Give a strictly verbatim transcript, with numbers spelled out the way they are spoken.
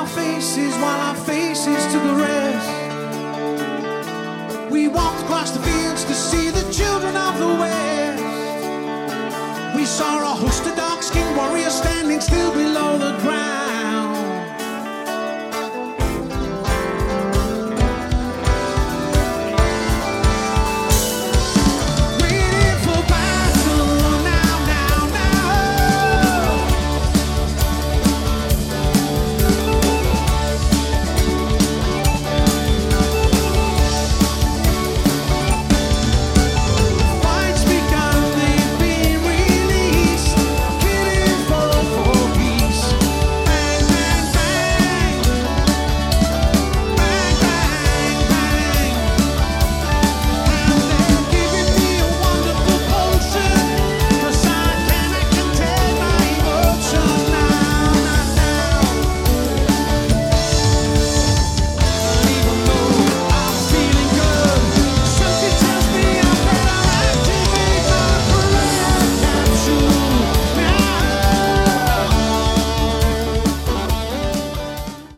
faces while our faces to the rest. We walked across the fields to see the children of the West. We saw a host of dark-skinned warriors standing still below the ground.